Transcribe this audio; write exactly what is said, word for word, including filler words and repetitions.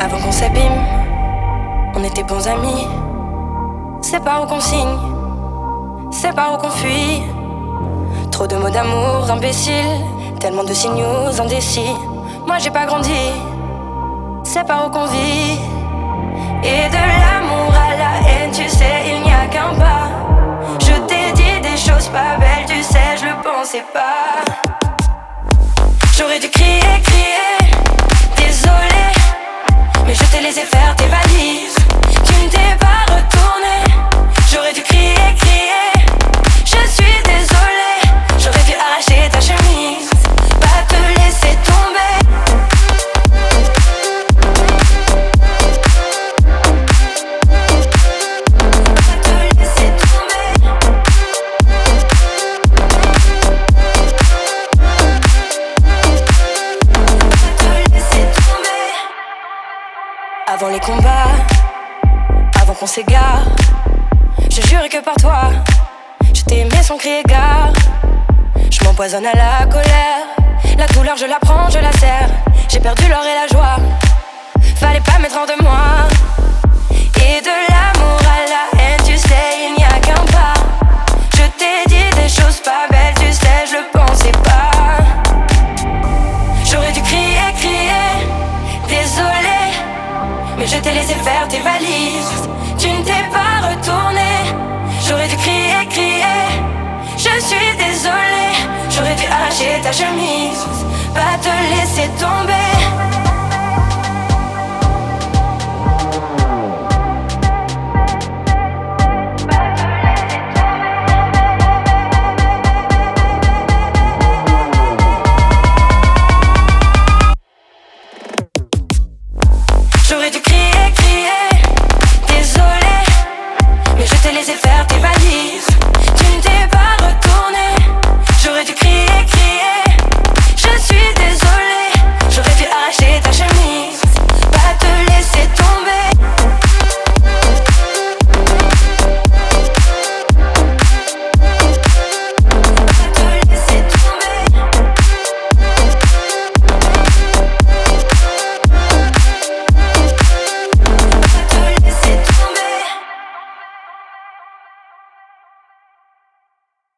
Avant qu'on s'abîme, on était bons amis. C'est pas où qu'on signe, c'est pas où qu'on fuit. Trop de mots d'amour imbéciles, tellement de signaux indécis. Moi j'ai pas grandi, c'est pas où qu'on vit. Et de l'amour à la haine, tu sais, il n'y a qu'un pas. Je t'ai dit des choses pas belles, tu sais, je le pensais pas. J'aurais dû crier, crier, désolé, mais je t'ai laissé faire tes valises. Tu ne t'es pas retourné. J'aurais dû crier, crier, je suis désolé. J'aurais dû arracher ta chemise, pas te laisser tomber. Pas te laisser tomber. Pas te laisser tomber. Avant les combats, avant qu'on s'égare, je jurais que par toi, je t'ai aimé sans crier gare. Je m'empoisonne à la colère, la douleur je la prends, je la serre. J'ai perdu l'or et la joie, fallait pas mettre hors de moi. Et de l'amour à la haine, tu sais, il n'y a qu'un pas. Je t'ai dit des choses pas belles, tu sais, je le pensais pas. J'aurais dû crier, crier, désolé, mais je t'ai laissé faire tes valises. Tu ne t'es pas retourné. J'aurais dû crier, crier, je suis désolé. J'aurais dû arracher ta chemise, pas te laisser tomber. J'aurais dû crier, crier, désolé, mais je t'ai laissé faire tes valises. Tu ne t'es pas